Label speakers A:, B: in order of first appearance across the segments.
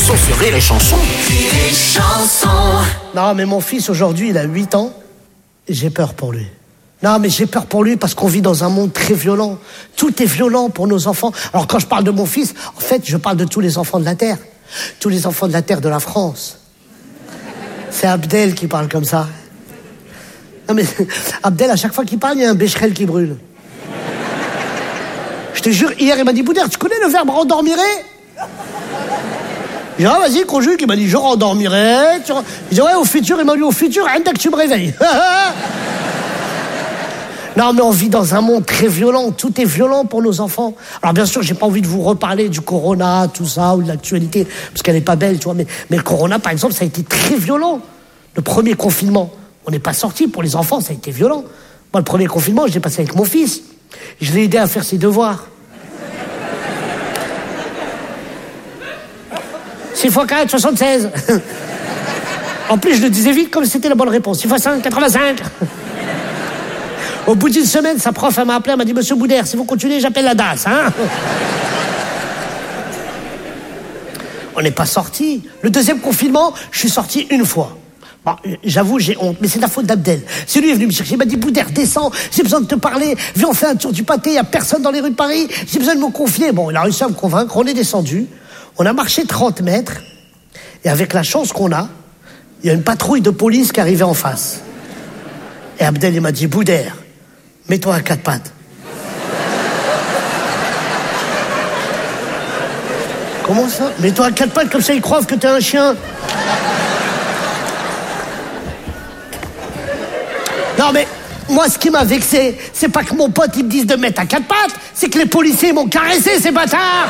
A: sont sur Rire et Chanson.
B: Rire et Chanson.
C: Non, mais mon fils, aujourd'hui, il a 8 ans. Et j'ai peur pour lui. Non, mais j'ai peur pour lui parce qu'on vit dans un monde très violent. Tout est violent pour nos enfants. Alors, quand je parle de mon fils, en fait, je parle de tous les enfants de la Terre. Tous les enfants de la Terre de la France. C'est Abdel qui parle comme ça. Non, mais Abdel, à chaque fois qu'il parle, il y a un bécherel qui brûle. Je te jure, hier, il m'a dit, Boudère, tu connais le verbe rendormirer? J'ai dit, ah, vas-y, conjugue. Il m'a dit, je rendormirai. J'ai dit, ouais, au futur. Il m'a dit, au futur, rien que tu me réveilles. Non, mais on vit dans un monde très violent. Tout est violent pour nos enfants. Alors, bien sûr, j'ai pas envie de vous reparler du corona, tout ça, ou de l'actualité, parce qu'elle est pas belle, tu vois. Mais le corona, par exemple, ça a été très violent. Le premier confinement, on n'est pas sorti. Pour les enfants, ça a été violent. Moi, le premier confinement, je l'ai passé avec mon fils. Je l'ai aidé à faire ses devoirs. 6 x 4, 76. En plus, je le disais vite comme c'était la bonne réponse. 6 x 5, 85. Au bout d'une semaine, sa prof, elle m'a appelé, elle m'a dit, Monsieur Boudère, si vous continuez, j'appelle la DAS, hein. On n'est pas sorti. Le deuxième confinement, je suis sorti une fois. Bon, j'avoue, j'ai honte, mais c'est la faute d'Abdel. C'est lui qui est venu me chercher, il m'a dit, Boudère, descends, j'ai besoin de te parler, viens, on fait un tour du pâté, il n'y a personne dans les rues de Paris, j'ai besoin de me confier. Bon, il a réussi à me convaincre, on est descendu, on a marché 30 mètres, et avec la chance qu'on a, il y a une patrouille de police qui arrivait en face. Et Abdel, il m'a dit, Boudère, mets-toi à 4 pattes. Comment ça? Mets-toi à 4 pattes, comme ça ils croient que t'es un chien. Non mais, moi ce qui m'a vexé, c'est pas que mon pote il me dise de mettre à 4 pattes, c'est que les policiers m'ont caressé, ces bâtards.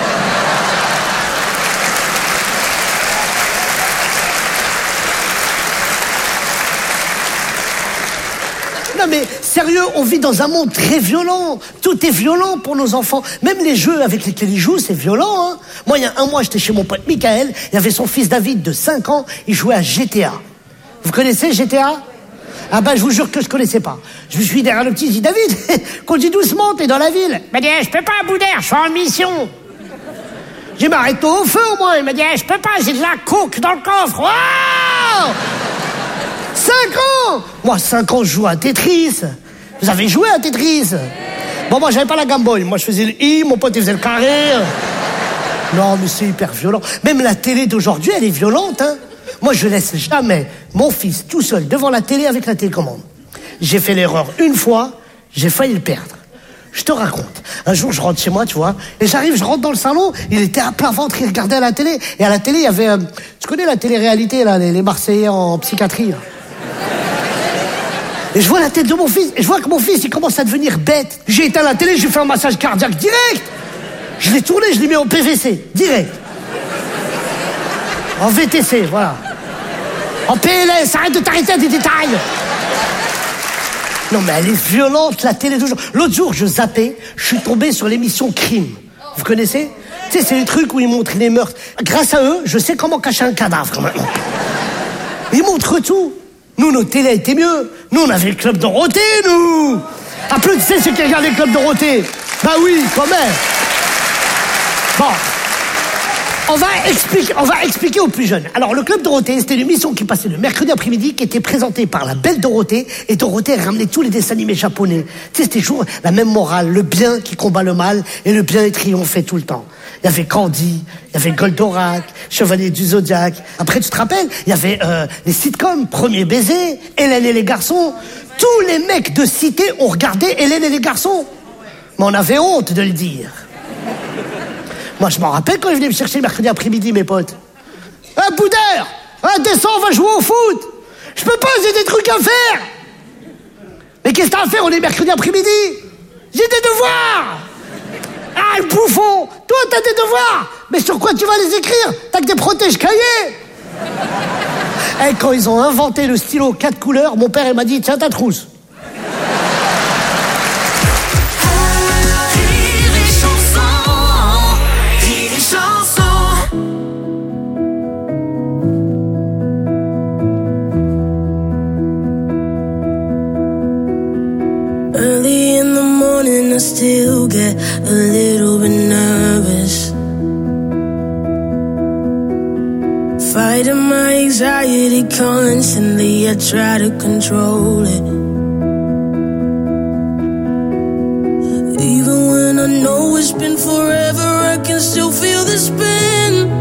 C: Non mais, sérieux, on vit dans un monde très violent. Tout est violent pour nos enfants. Même les jeux avec lesquels ils jouent, c'est violent, hein. Moi, il y a un mois, j'étais chez mon pote Michael, il y avait son fils David de 5 ans, il jouait à GTA. Vous connaissez GTA? Ah ben, je vous jure que je connaissais pas. Je me suis dit derrière le petit, je dis, David, conduis doucement, t'es dans la ville. Il m'a dit, je peux pas, Boudère, je suis en mission. J'ai dit, mais arrête-toi au feu au moins. Il m'a dit, je peux pas, j'ai de la coke dans le coffre. Wow 5 ans! Moi, 5 ans, je joue à Tetris. Vous avez joué à Tetris? Bon, moi, j'avais pas la Game Boy. Moi, je faisais le I, mon pote, il faisait le carré. Non, mais c'est hyper violent. Même la télé d'aujourd'hui, elle est violente, hein. Moi, je laisse jamais mon fils tout seul devant la télé avec la télécommande. J'ai fait l'erreur une fois, j'ai failli le perdre. Je te raconte. Un jour, je rentre chez moi, tu vois, et j'arrive, je rentre dans le salon, il était à plein ventre, il regardait à la télé, et à la télé, il y avait... tu connais la télé-réalité, là, les Marseillais en psychiatrie, là. Et je vois la tête de mon fils, et je vois que mon fils, il commence à devenir bête. J'ai éteint la télé, je lui ai fait un massage cardiaque direct. Je l'ai tourné, je l'ai mis en PVC, direct. En VTC, voilà. En PLS, arrête de t'arrêter à des détails. Non mais elle est violente, la télé d'aujourd'hui. L'autre jour, je zappais, je suis tombé sur l'émission Crime. Vous connaissez? Tu sais, c'est les trucs où ils montrent les meurtres. Grâce à eux, je sais comment cacher un cadavre, maintenant. Ils montrent tout. Nous, nos télés étaient mieux. Nous, on avait le Club Dorothée, nous. Applaudissez ceux qui regardent le Club Dorothée. Bah oui, quand même. Bon. On va expliquer aux plus jeunes. Alors, le Club Dorothée, c'était une émission qui passait le mercredi après-midi, qui était présentée par la belle Dorothée, et Dorothée ramenait tous les dessins animés japonais. Tu sais, c'était toujours la même morale, le bien qui combat le mal, et le bien est triomphé tout le temps. Il y avait Candy, il y avait Goldorak, Chevalier du Zodiaque. Après, tu te rappelles, il y avait les sitcoms, Premier baiser, Hélène et les garçons. Tous les mecs de cité ont regardé Hélène et les garçons. Mais on avait honte de le dire. Moi, je m'en rappelle quand ils venaient me chercher le mercredi après-midi, mes potes. Ah, Boudère, descends, on va jouer au foot. Je peux pas, j'ai des trucs à faire. Mais qu'est-ce que t'as à faire, on est mercredi après-midi? J'ai des devoirs. Ah, le bouffon, toi, t'as des devoirs. Mais sur quoi tu vas les écrire? T'as que des protège-cahiers. Et quand ils ont inventé le stylo 4 couleurs, mon père, il m'a dit, tiens ta trousse.
D: Early in the morning, I still get a little bit nervous. Fighting my anxiety constantly, I try to control it. Even when I know it's been forever, I can still feel the spin.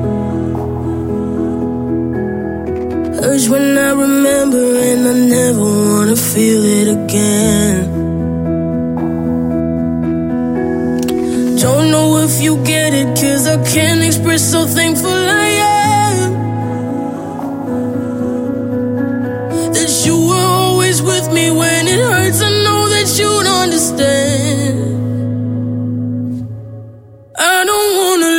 D: Urge when I remember and I never wanna feel it again. Don't know if you get it, 'cause I can't express how thankful I am that you were always with me when it hurts. I know that you'd understand. I don't wanna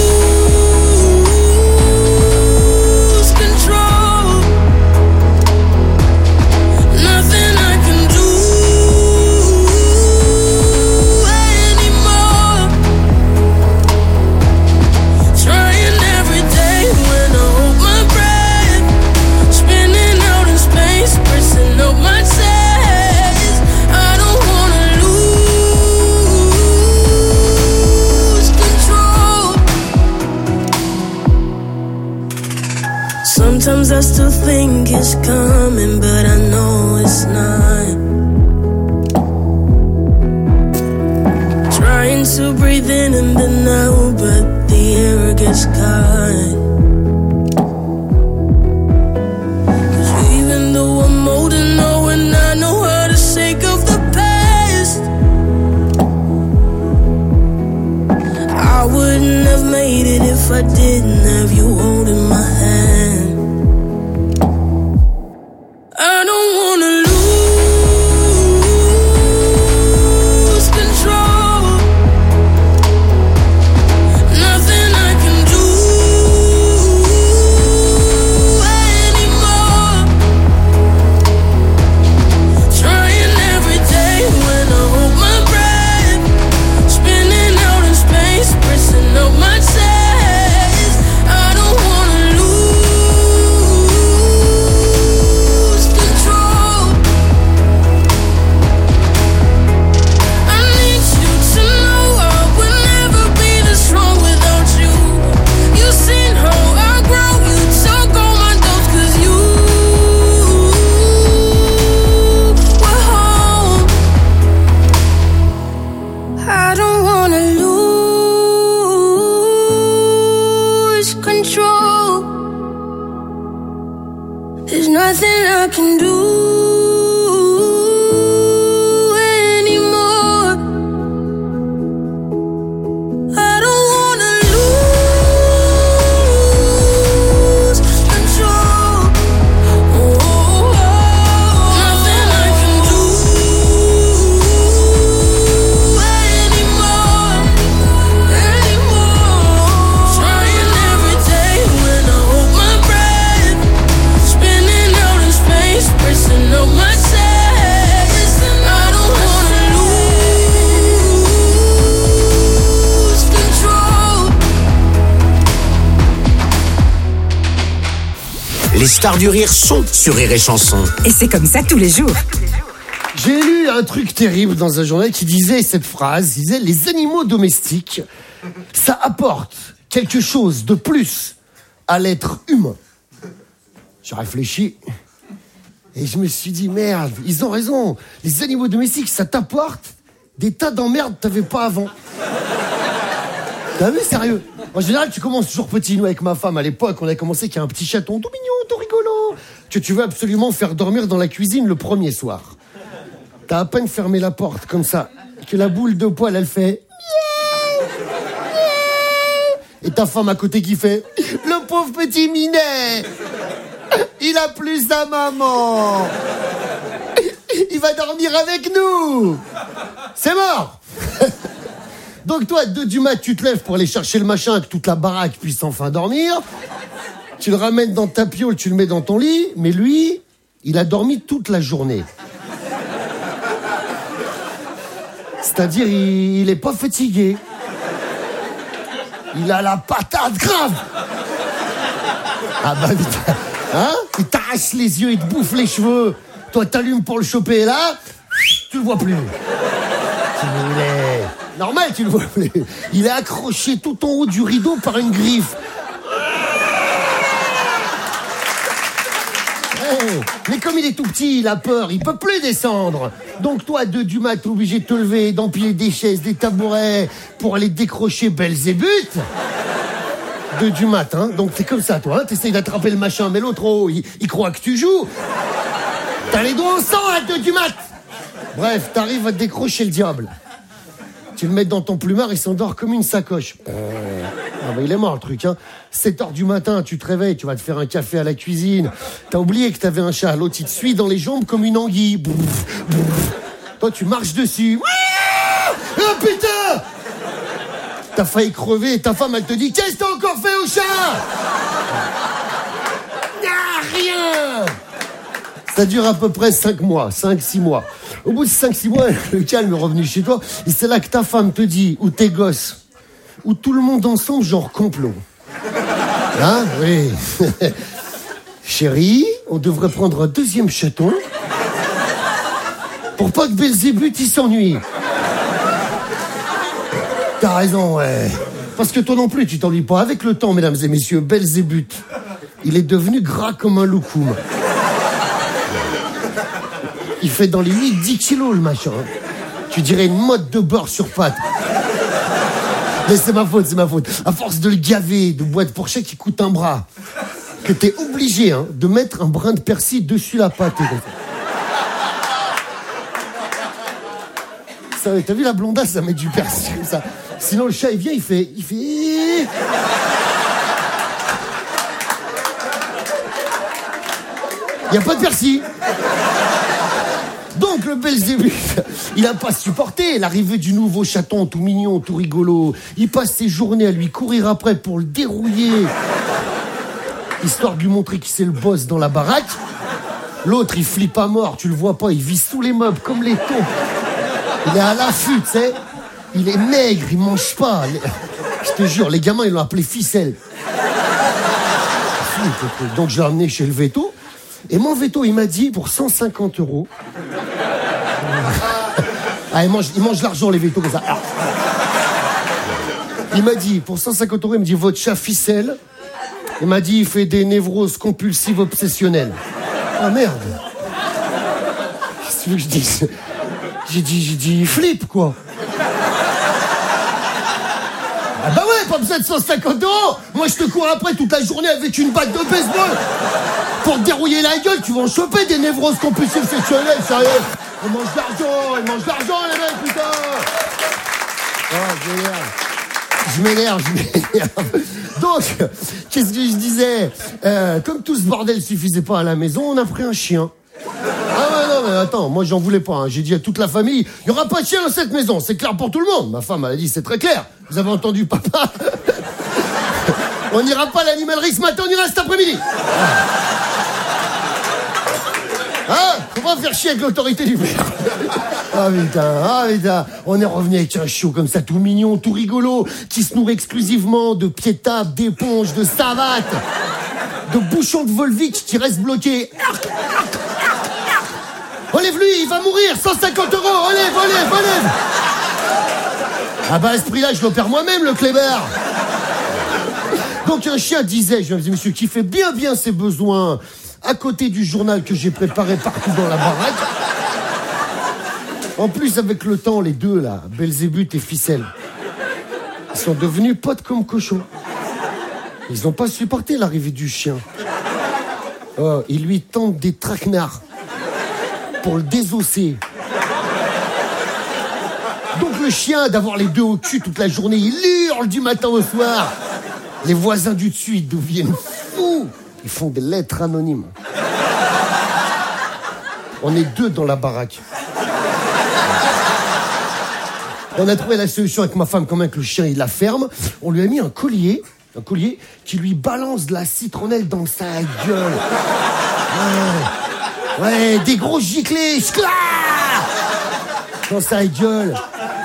D: lose control. Nothing I can do anymore. Trying every day when I hold my breath, spinning out in space, pressing up my chest. I don't wanna lose control. Sometimes I still think it's coming, but I know it's not. Trying to breathe in and then out, but the air gets caught. 'Cause even though I'm old and know and I know how to shake off the past, I wouldn't have made it if I didn't have you holding my hand. I don't wanna lose control. Nothing I can do anymore. Trying every day when I hold my breath, spinning out in space, pressing up my chest. I don't wanna lose control. I need you to know I would never be this strong without you. You've seen how I grow, you took all my doubts 'cause you were home. I don't wanna lose control. There's nothing I can do anymore. I don't wanna lose control. Nothing I can do anymore. Trying every day when I hold my breath, spinning out in space, pressing up my chest. I don't wanna lose control.
A: Les stars du rire sont sur Rire et Chanson.
E: Et c'est comme ça tous les jours.
C: J'ai lu un truc terrible dans un journal qui disait cette phrase, il disait « Les animaux domestiques, ça apporte quelque chose de plus à l'être humain. » J'ai réfléchi et je me suis dit « Merde, ils ont raison, les animaux domestiques, ça t'apporte des tas d'emmerdes que t'avais pas avant. » T'as vu, sérieux? En général, tu commences toujours petit. Nous, avec ma femme, à l'époque, on a commencé qu'il y a un petit chaton tout mignon, tout rigolo, que tu veux absolument faire dormir dans la cuisine le premier soir. T'as à peine fermé la porte, comme ça, que la boule de poil, elle fait... Miaou, miaou. Et ta femme à côté qui fait... Le pauvre petit minet, il a plus sa maman. Il va dormir avec nous. C'est mort. Donc toi, à 2 du mat, tu te lèves pour aller chercher le machin, que toute la baraque puisse enfin dormir. Tu le ramènes dans ta piole, tu le mets dans ton lit. Mais lui, il a dormi toute la journée. C'est-à-dire, il est pas fatigué. Il a la patate grave. Ah bah putain, hein? Il t'arrache les yeux, il te bouffe les cheveux. Toi, t'allumes pour le choper, et là, tu le vois plus. Il est... Normal, tu le vois plus. Il est accroché tout en haut du rideau par une griffe.
E: Ouais, mais comme il est tout petit, il a peur, il peut plus descendre. Donc toi, à 2 du mat, t'es obligé de te lever, d'empiler des chaises, des tabourets pour aller décrocher Belzébuth. 2 du mat, hein. Donc c'est comme ça, toi, hein. T'essayes d'attraper le machin, mais l'autre, oh, il croit que tu joues. T'as les doigts au sang à 2 du mat. Bref, t'arrives à décrocher le diable. Tu le mets dans ton plumard, il s'endort comme une sacoche. Ah bah il est mort le truc, hein. 7h du matin, tu te réveilles, tu vas te faire un café à la cuisine. T'as oublié que t'avais un chat, l'autre il te suit dans les jambes comme une anguille. Bouf, bouf. Toi tu marches dessus. Oh putain! T'as failli crever et ta femme elle te dit: qu'est-ce que t'as encore fait au chat? Ah, rien! Ça dure à peu près 5 mois, 5-6 mois. Au bout de 5-6 mois, le calme est revenu chez toi, et c'est là que ta femme te dit, ou tes gosses, ou tout le monde ensemble, genre complot. Hein? Oui. Chérie, on devrait prendre un 2e chaton, pour pas que Belzébuth il s'ennuie. T'as raison, ouais. Parce que toi non plus, tu t'ennuies pas. Avec le temps, mesdames et messieurs, Belzébuth, il est devenu gras comme un loukoum. Il fait dans les 8-10 kilos, le machin. Tu dirais une mode de beurre sur pâte. Mais c'est ma faute. À force de le gaver de boîtes pour chèque qui coûte un bras, que t'es obligé, hein, de mettre un brin de persil dessus la pâte. Ça, t'as vu la blondasse, ça met du persil comme ça. Sinon le chat il vient, il fait. Il y a pas de persil. Donc le Belzébuth, il a pas supporté l'arrivée du nouveau chaton tout mignon, tout rigolo. Il passe ses journées à lui courir après pour le dérouiller, histoire de lui montrer qu'il c'est le boss dans la baraque. L'autre, il flippe à mort, tu le vois pas, il vit sous les meubles comme les taupes. Il est à l'affût, tu sais. Il est maigre, il mange pas. Je te jure, les gamins, ils l'ont appelé ficelle. Donc je l'ai emmené chez le veto. Et mon veto, il m'a dit, pour 150 €... Ah, il mange l'argent, les vétos, comme ça. Ah. Il m'a dit, pour 150 €, il me dit, votre chat ficelle. Il m'a dit, il fait des névroses compulsives obsessionnelles. Ah, merde. Qu'est-ce que tu veux que je dise? J'ai dit, il flippe, quoi. Ah bah ouais, pas besoin de 150 €. Moi, je te cours après toute la journée avec une batte de baseball. Pour te dérouiller la gueule, tu vas en choper des névroses compulsives sexuelles, sérieux. On mange l'argent, les mecs, putain. Oh, je m'énerve. Donc, qu'est-ce que je disais? Comme tout ce bordel suffisait pas à la maison, on a pris un chien. Ah ouais, non, mais attends, moi j'en voulais pas, hein. J'ai dit à toute la famille, il n'y aura pas de chien dans cette maison, c'est clair pour tout le monde. Ma femme, elle a dit, c'est très clair. Vous avez entendu, papa? On n'ira pas à l'animalerie ce matin, on ira cet après-midi. Hein? On va faire chier avec l'autorité du père. Ah putain, on est revenu avec un chiot comme ça, tout mignon, tout rigolo, qui se nourrit exclusivement de pieds de table, d'éponges, de savates, de bouchons de Volvic qui restent bloqués. Relève-lui, il va mourir, 150 €, relève. Ah bah à ce prix-là, je l'opère moi-même, le clébard. Donc un chien, disais-je, mesdames et messieurs, qui fait bien ses besoins à côté du journal que j'ai préparé partout dans la baraque. En plus, avec le temps, les deux, là, Belzébuth et Ficelle, ils sont devenus potes comme cochons. Ils n'ont pas supporté l'arrivée du chien. Oh, ils lui tendent des traquenards pour le désosser. Donc le chien, d'avoir les deux au cul toute la journée, il hurle du matin au soir. Les voisins du dessus, ils deviennent fous. Ils font des lettres anonymes. On est 2 dans la baraque. On a trouvé la solution avec ma femme, quand même, que le chien, il la ferme. On lui a mis un collier qui lui balance de la citronnelle dans sa gueule. Ouais, des gros giclés. Dans sa gueule.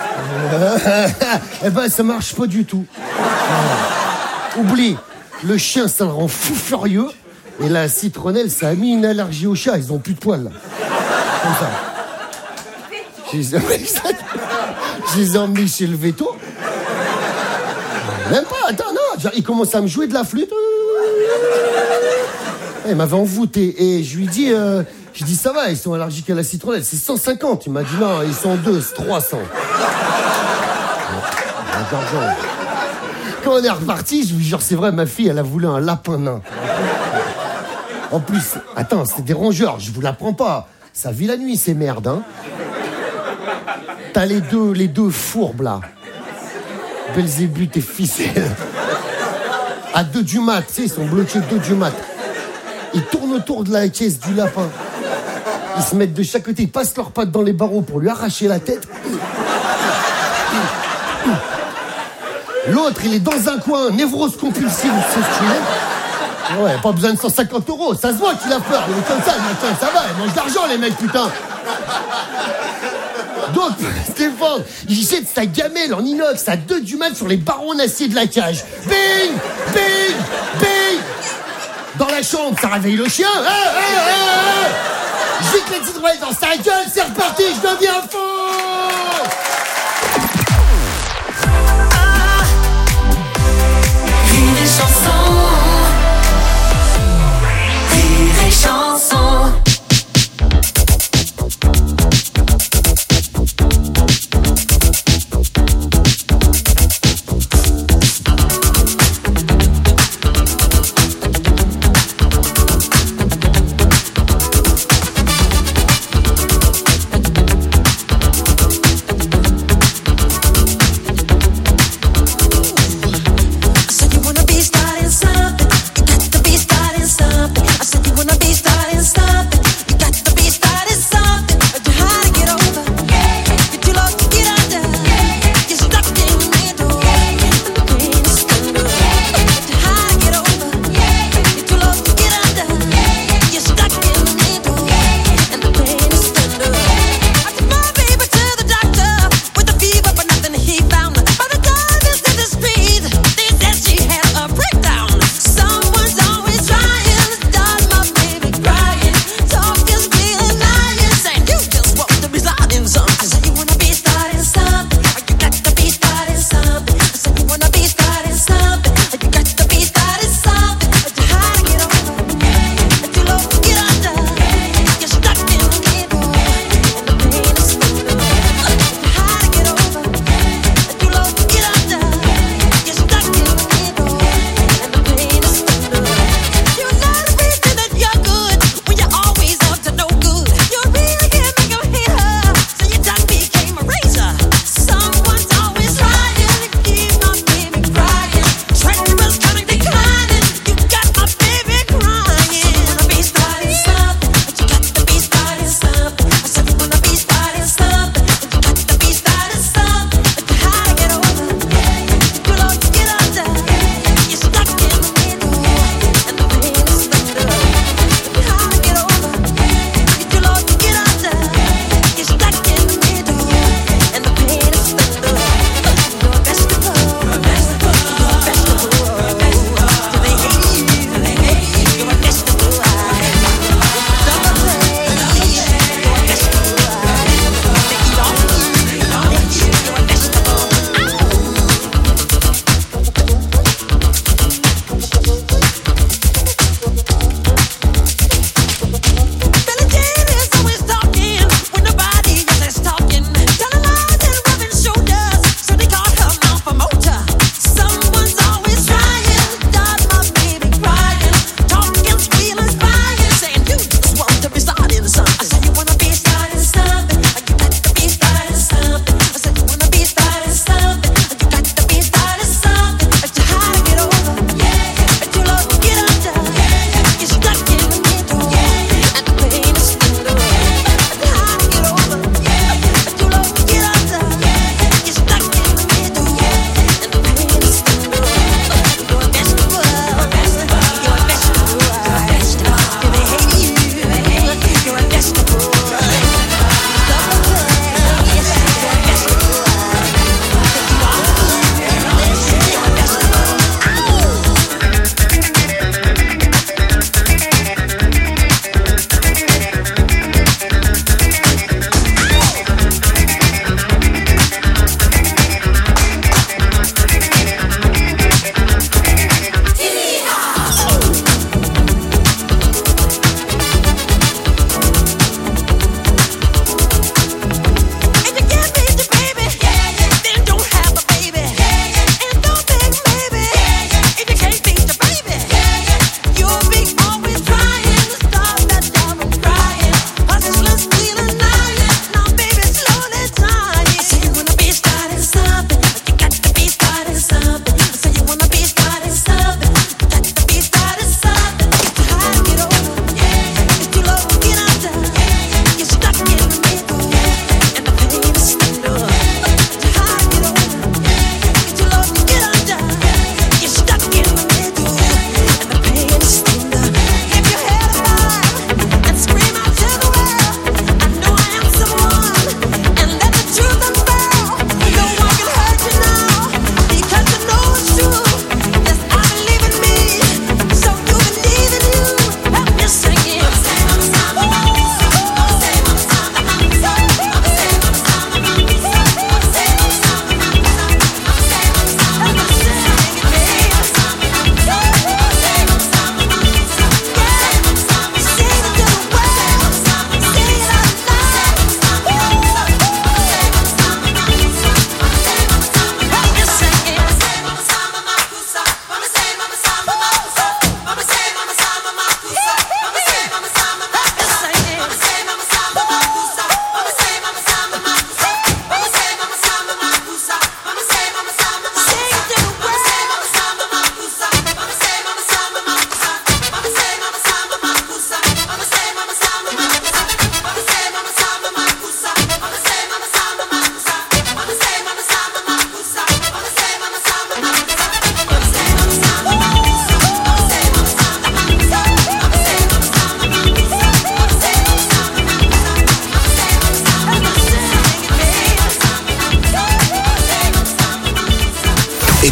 E: Eh ben, ça marche pas du tout. Oublie, le chien, ça le rend fou furieux. Et la citronnelle, ça a mis une allergie au chat. Ils ont plus de poils, là. Comme ça. Je les ai emmenés chez le veto. Même pas, attends, non. Il commence à me jouer de la flûte. Il m'avait envoûté et je lui dis, ça va, ils sont allergiques à la citronnelle, c'est 150. Il m'a dit non, ils sont 2, c'est 300. Quand on est reparti, je vous jure, c'est vrai, ma fille, elle a voulu un lapin nain. En plus, attends, c'est des rongeurs, je vous l'apprends pas. Ça vit la nuit, ces merdes, hein. T'as les deux fourbes, là. Belzébuth et Ficelle. À 2 du mat, tu sais, ils sont bloqués 2 du mat. Ils tournent autour de la caisse du lapin. Ils se mettent de chaque côté, ils passent leurs pattes dans les barreaux pour lui arracher la tête. L'autre, il est dans un coin, névrose compulsive, c'est ce qu'il est. Ouais, pas besoin de 150 €, ça se voit qu'il a peur. Il est comme ça, ça va, ils mangent d'argent, les mecs, putain. Donc, Stéphane, il jette sa gamelle en inox à 2 du mat sur les barreaux en acier de la cage. Bing, bing, bing. Dans la chambre, ça réveille le chien. Je jette la citronnelle dans sa gueule, c'est reparti, je deviens fou.
B: Rire et chanson. Rire et chanson.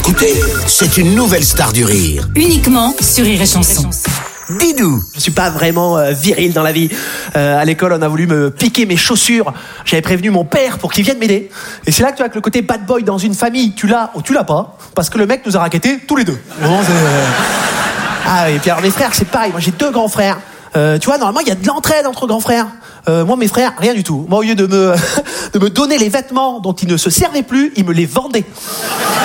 A: écoutez, c'est une nouvelle star du rire.
B: Uniquement sur Rire et Chanson.
A: Didou.
F: Je suis pas vraiment viril dans la vie. À l'école, on a voulu me piquer mes chaussures. J'avais prévenu mon père pour qu'il vienne m'aider. Et c'est là que tu vois que le côté bad boy dans une famille, tu l'as ou tu l'as pas. Parce que le mec nous a raquettés tous les deux. Bon, ah oui, et puis alors mes frères, c'est pareil. Moi, j'ai 2 grands frères. Tu vois, normalement, il y a de l'entraide entre grands frères. Moi, mes frères, rien du tout. Moi, au lieu de me donner les vêtements dont ils ne se servaient plus, ils me les vendaient. D'accord ?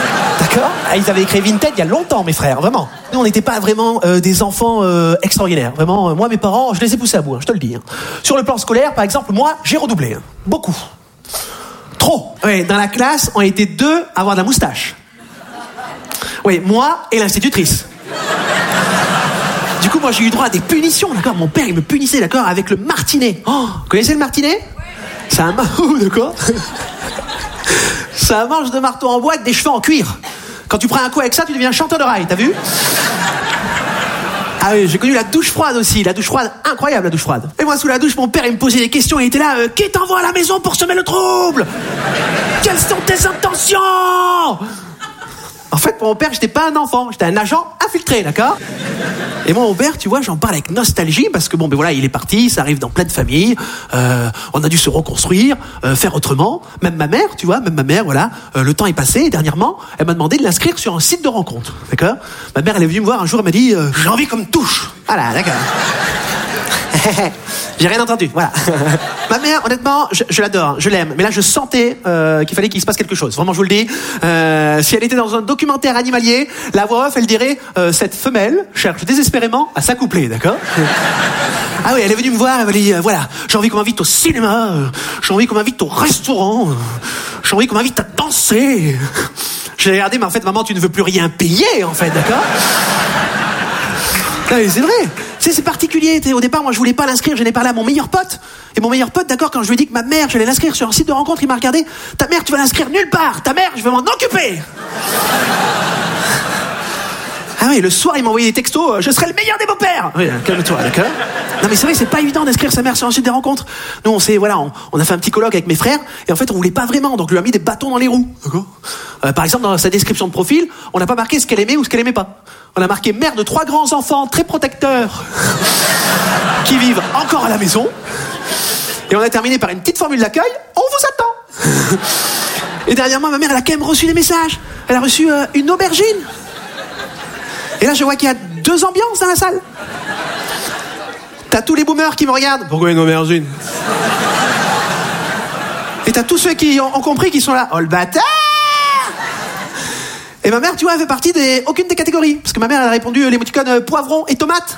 F: Ils avaient écrit Vinted il y a longtemps, mes frères, vraiment. Nous, on n'était pas vraiment des enfants extraordinaires. Vraiment, moi, mes parents, je les ai poussés à bout, je te le dis. Sur le plan scolaire, par exemple, moi, j'ai redoublé. Beaucoup. Trop. Ouais, dans la classe, on était 2 à avoir de la moustache. Oui, moi et l'institutrice. Du coup, moi, j'ai eu droit à des punitions, d'accord ? Mon père, il me punissait, d'accord, avec le martinet. Oh, vous connaissez le martinet ? C'est un mahou, d'accord ? C'est un manche de marteau en bois avec des cheveux en cuir. Quand tu prends un coup avec ça, tu deviens chanteur de rail, t'as vu ? Ah oui, j'ai connu la douche froide aussi. La douche froide, incroyable la douche froide. Et moi, sous la douche, mon père, il me posait des questions. Il était là, qui t'envoie à la maison pour semer le trouble ? Quelles sont tes intentions ? En fait, pour mon père, j'étais pas un enfant. J'étais un agent infiltré, d'accord ? Et moi, mon père, tu vois, j'en parle avec nostalgie parce que bon, ben voilà, il est parti, ça arrive dans plein de familles. On a dû se reconstruire, faire autrement. Même ma mère, tu vois, voilà. Le temps est passé et dernièrement, elle m'a demandé de l'inscrire sur un site de rencontre, d'accord ? Ma mère, elle est venue me voir un jour, elle m'a dit, j'ai envie qu'on me touche. Voilà, d'accord. J'ai rien entendu, voilà. Ma mère, honnêtement, je l'adore, je l'aime. Mais là, je sentais qu'il fallait qu'il se passe quelque chose. Vraiment, je vous le dis. Si elle était dans un documentaire animalier, la voix off, elle dirait cette femelle cherche désespérément à s'accoupler, d'accord ? Ah oui, elle est venue me voir, elle m'a dit, voilà, j'ai envie qu'on m'invite au cinéma, j'ai envie qu'on m'invite au restaurant, j'ai envie qu'on m'invite à danser. J'ai regardé, mais en fait, maman, tu ne veux plus rien payer, en fait, d'accord ? Ah, c'est vrai. C'est particulier. Au départ, moi, je voulais pas l'inscrire. J'en ai parlé à mon meilleur pote. Et mon meilleur pote, d'accord, quand je lui ai dit que ma mère, j'allais l'inscrire sur un site de rencontre, il m'a regardé. Ta mère, tu vas l'inscrire nulle part. Ta mère, je vais m'en occuper. Ah oui, le soir, il m'a envoyé des textos. Je serai le meilleur des beaux-pères. Oui, calme-toi, d'accord. Non, mais c'est vrai, c'est pas évident d'inscrire sa mère sur un site de rencontre. Nous, on a fait un petit colloque avec mes frères. Et en fait, on voulait pas vraiment. Donc, on lui a mis des bâtons dans les roues. D'accord. Par exemple, dans sa description de profil, on n'a pas marqué ce qu'elle aimait ou ce qu'elle aimait pas. On a marqué mère de 3 grands enfants très protecteurs qui vivent encore à la maison. Et on a terminé par une petite formule d'accueil. On vous attend. Et derrière moi, ma mère, elle a quand même reçu des messages. Elle a reçu une aubergine. Et là, je vois qu'il y a 2 ambiances dans la salle. T'as tous les boomers qui me regardent. Pourquoi une aubergine ? Et t'as tous ceux qui ont compris qui sont là. Oh le bâtard ! Et ma mère, tu vois, elle fait partie aucune des catégories. Parce que ma mère, elle a répondu l'émoticône poivron et tomate.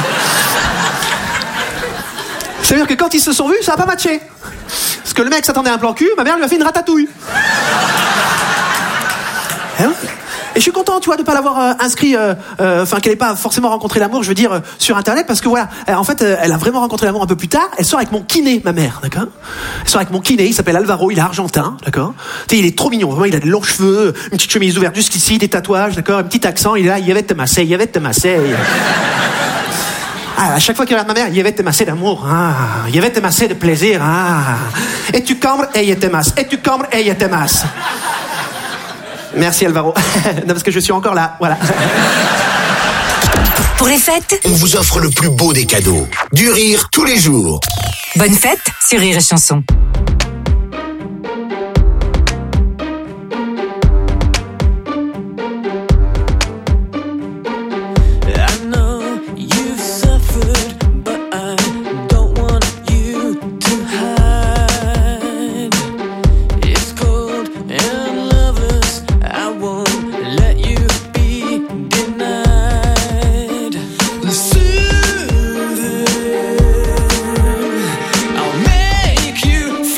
F: Ça veut dire que quand ils se sont vus, ça n'a pas matché. Parce que le mec s'attendait à un plan cul, ma mère lui a fait une ratatouille. Hein ? Et je suis content, tu vois, de pas l'avoir inscrit, qu'elle ait pas forcément rencontré l'amour, je veux dire, sur Internet, parce que voilà, en fait, elle a vraiment rencontré l'amour un peu plus tard. Elle sort avec mon kiné, ma mère, d'accord ? Elle sort avec mon kiné, il s'appelle Alvaro, il est argentin, d'accord ? Tu sais, il est trop mignon, vraiment, il a de longs cheveux, une petite chemise ouverte jusqu'ici, des tatouages, d'accord ? Un petit accent, il est là, il y avait te masser. Ah, à chaque fois qu'il regarde ma mère, il y avait te masser d'amour, il y avait te masser de plaisir, Et tu cambres, et il te masse, et tu cambres, et il te masse. Merci Alvaro. Non, parce que je suis encore là, voilà.
B: Pour les fêtes,
A: On vous offre le plus beau des cadeaux. Du rire tous les jours.
B: bonne fête sur Rire et Chanson.
G: I'll make you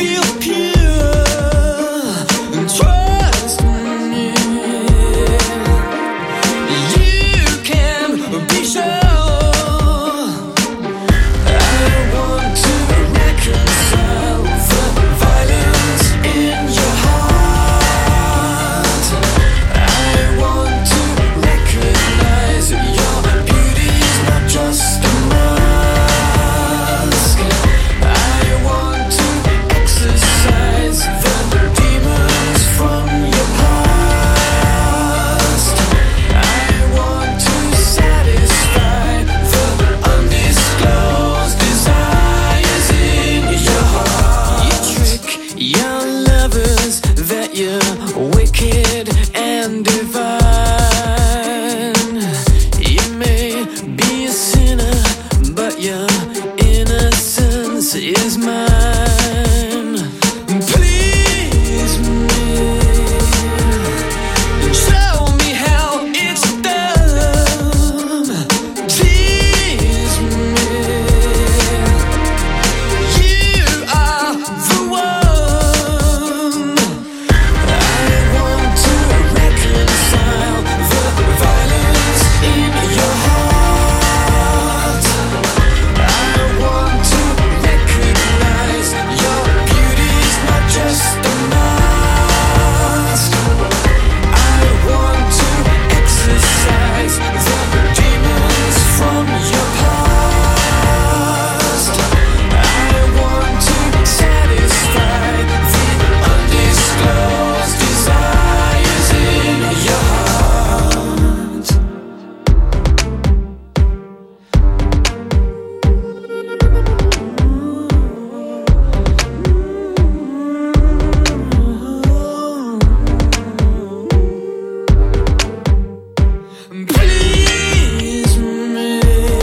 D: Please me,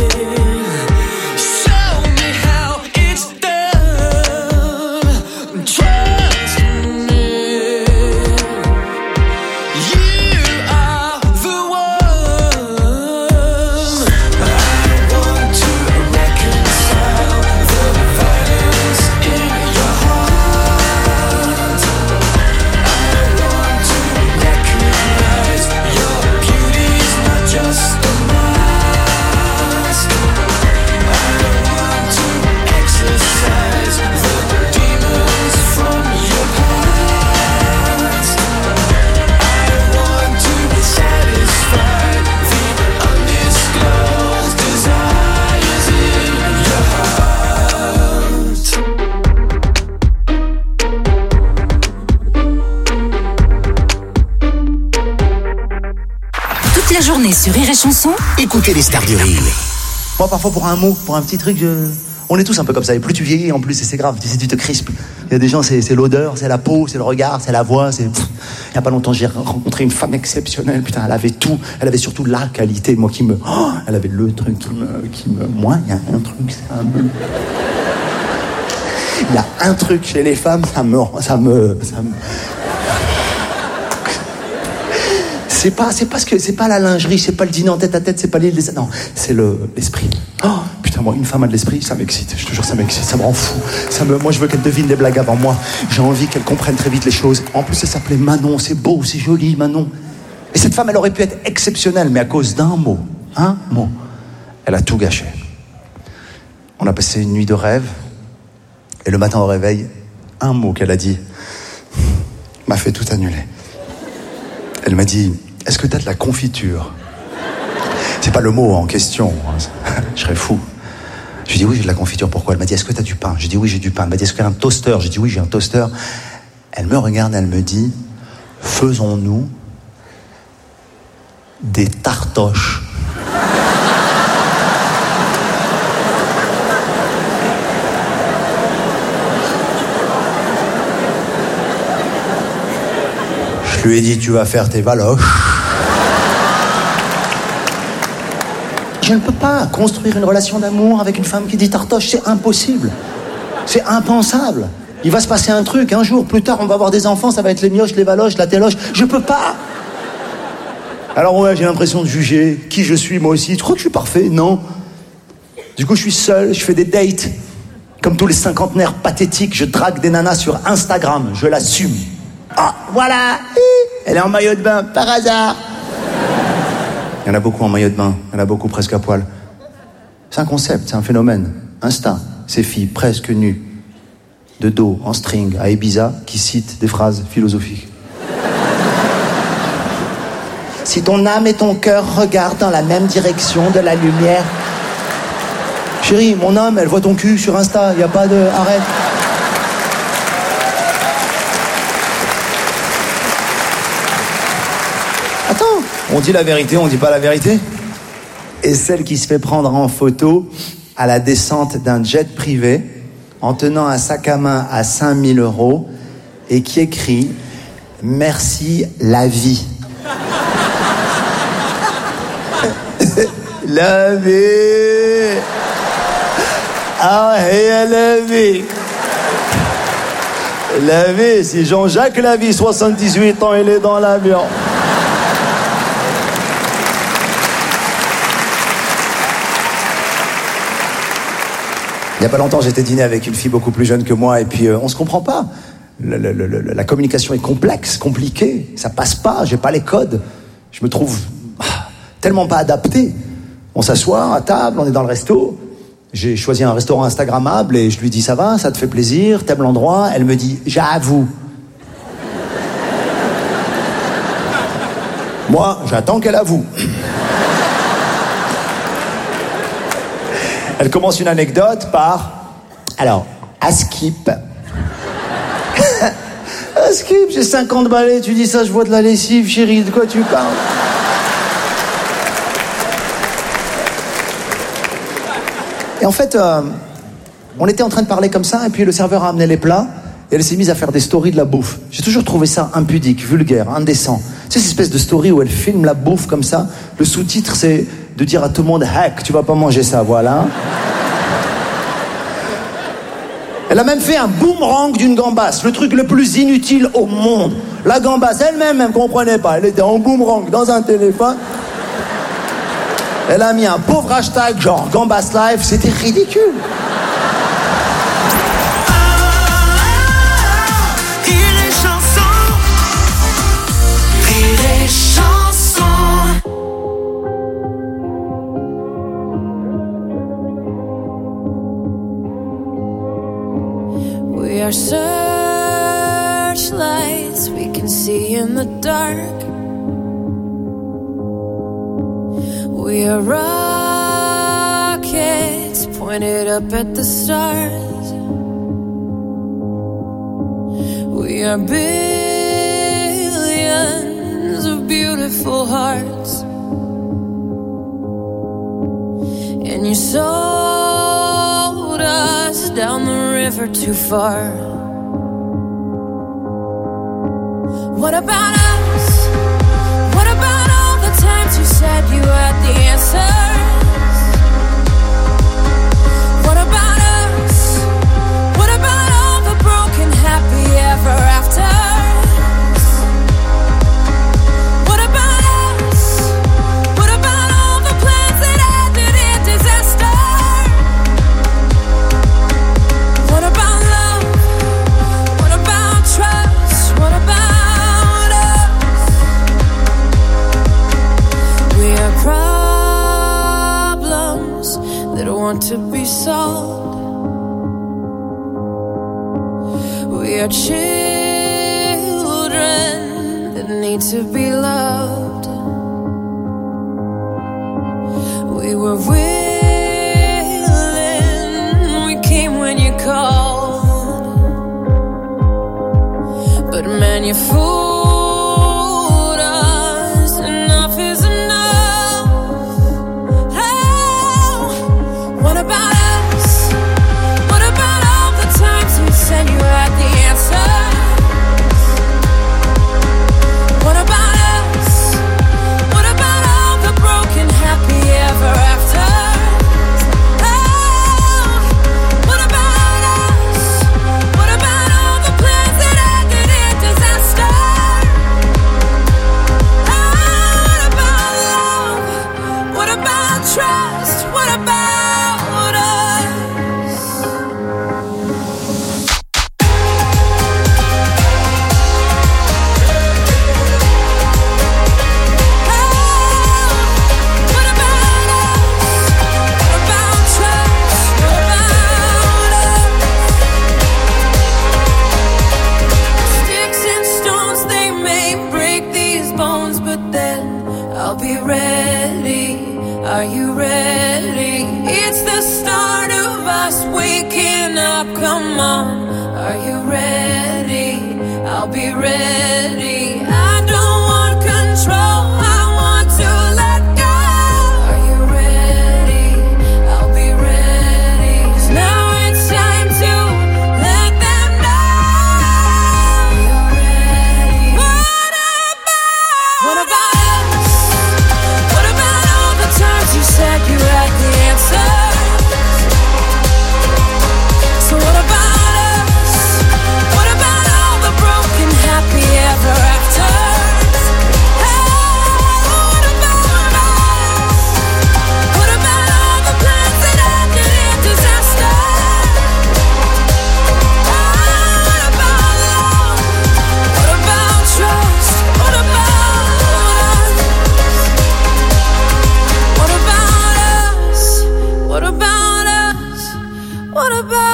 D: show me how it's done. Trust me, you are the one. I want to reconcile the violence in your heart. I want to recognize your beauty's not just a mask. I want to exorcise the demons from your past. I want to satisfy the undisclosed desires in your heart.
B: Toute la journée sur Rire et Chanson,
A: Écoutez les stars du rire.
G: Moi, parfois, pour un mot, pour un petit truc, on est tous un peu comme ça. Et plus tu vieillis, en plus, et c'est grave, tu te crispes. Il y a des gens, c'est l'odeur, c'est la peau, c'est le regard, c'est la voix. Il y a pas longtemps, j'ai rencontré une femme exceptionnelle. Putain, elle avait tout. Elle avait surtout la qualité. Moi, elle avait le truc moi, il y a un truc, c'est un peu... Il y a un truc chez les femmes, ça me... C'est pas la lingerie, c'est pas le dîner en tête à tête, c'est pas non, c'est l'esprit. Oh, putain, moi, une femme a de l'esprit, ça m'excite, je te jure, ça m'excite, ça me rend fou. Moi, je veux qu'elle devine les blagues avant moi. J'ai envie qu'elle comprenne très vite les choses. En plus, elle s'appelait Manon, c'est beau, c'est joli, Manon. Et cette femme, elle aurait pu être exceptionnelle, mais à cause d'un mot, elle a tout gâché. On a passé une nuit de rêve, et le matin au réveil, un mot qu'elle a dit m'a fait tout annuler. Elle m'a dit: est-ce que t'as de la confiture? C'est pas le mot en question, je serais fou. Je lui ai dit: oui, j'ai de la confiture, pourquoi? Elle m'a dit: est-ce que t'as du pain? J'ai dit: oui, j'ai du pain. Elle m'a dit: est-ce qu'il y a un toaster? J'ai dit: oui, j'ai un toaster. Elle me regarde, elle me dit: faisons-nous des tartoches. Je lui ai dit: tu vas faire tes valoches. Je ne peux pas construire une relation d'amour avec une femme qui dit tartoche, c'est impossible. C'est impensable. Il va se passer un truc, un jour, plus tard, on va avoir des enfants, ça va être les mioches, les valoches, la téloche. Je peux pas. Alors ouais, j'ai l'impression de juger qui je suis, moi aussi. Tu crois que je suis parfait? Non. Du coup, je suis seul, je fais des dates. Comme tous les cinquantenaires pathétiques, je drague des nanas sur Instagram, je l'assume. Ah, voilà, elle est en maillot de bain, par hasard. Il y en a beaucoup en maillot de bain, il y en a beaucoup presque à poil. C'est un concept, c'est un phénomène. Insta, ces filles presque nues, de dos, en string, à Ibiza, qui citent des phrases philosophiques. Si ton âme et ton cœur regardent dans la même direction de la lumière... Chérie, mon âme, elle voit ton cul sur Insta, il n'y a pas de... Arrête. Attends, on dit la vérité, on dit pas la vérité. Et celle qui se fait prendre en photo à la descente d'un jet privé en tenant un sac à main à 5 000 € et qui écrit « Merci la vie ». La vie. Ah, et la vie. La vie, c'est Jean-Jacques Lavie, 78 ans, il est dans l'avion. Il n'y a pas longtemps, j'étais dîner avec une fille beaucoup plus jeune que moi et puis on se comprend pas. La communication est complexe, compliquée, ça passe pas, j'ai pas les codes. Je me trouve tellement pas adapté. On s'assoit à table, on est dans le resto. J'ai choisi un restaurant instagrammable et je lui dis: ça va, ça te fait plaisir, t'aimes l'endroit? Elle me dit: j'avoue. Moi, j'attends qu'elle avoue. Elle commence une anecdote par: alors, à Skip. À Skip, j'ai 50 balais, tu dis ça, je vois de la lessive, chérie, de quoi tu parles? Et en fait, on était en train de parler comme ça, et puis le serveur a amené les plats, et elle s'est mise à faire des stories de la bouffe. J'ai toujours trouvé ça impudique, vulgaire, indécent. Tu sais, cette espèce de story où elle filme la bouffe comme ça. Le sous-titre, c'est de dire à tout le monde, hack, tu vas pas manger ça, voilà. Elle a même fait un boomerang d'une gambasse, le truc le plus inutile au monde. La gambasse elle-même, elle comprenait pas. Elle était en boomerang dans un téléphone. Elle a mis un pauvre hashtag genre Gambasse Live, c'était ridicule.
D: Rire et chanson. Rire et chanson. We are searchlights we can see in the dark. We are rockets pointed up at the stars. We are billions of beautiful hearts. And you sold us down the river too far. What about us? What about all the times you said you had the answers? What about us? What about all the broken happy ever afters? What about us? What about all the plans that ended in disaster? What about love? What about trust? What about us? We are problems that want to be solved. We are children that need to be loved. We were willing, we came when you called. But man, you fooled us, enough is enough. Oh, what about us? What about all the times you said you had the answers? What about us? What about all the broken happy ever afters? Oh, what about us? What about all the plans that ended in disaster? Oh, what about love? What about trust? What about us? What about us? What about trust? What about us? Sticks and stones, they may break these bones, but then I'll be ready. Are you ready? It's the start of us waking up. Come on. Are you ready? I'll be ready. I don't want control. I want to let go. Are you ready? I'll be ready. 'Cause now it's time to let them know. You're ready. What about us? What about all the times you said you had the answers? So what about us? What about all the broken happy ever afters? Oh, what about us? What about all the plans that ended in disaster? Oh, what about love? What about trust? What about us? What about us? What about us? What about us?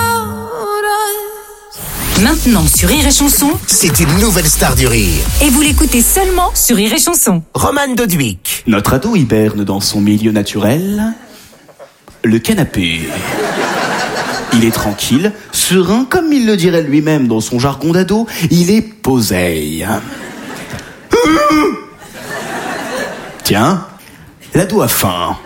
B: Maintenant sur Rire et Chanson,
A: C'est une nouvelle star du rire.
B: et vous l'écoutez seulement sur Rire et Chanson.
A: Roman Doduic.
F: Notre ado hiberne dans son milieu naturel, le canapé. Il est tranquille, serein, comme il le dirait lui-même dans son jargon d'ado, il est poseille. Tiens, l'ado a faim.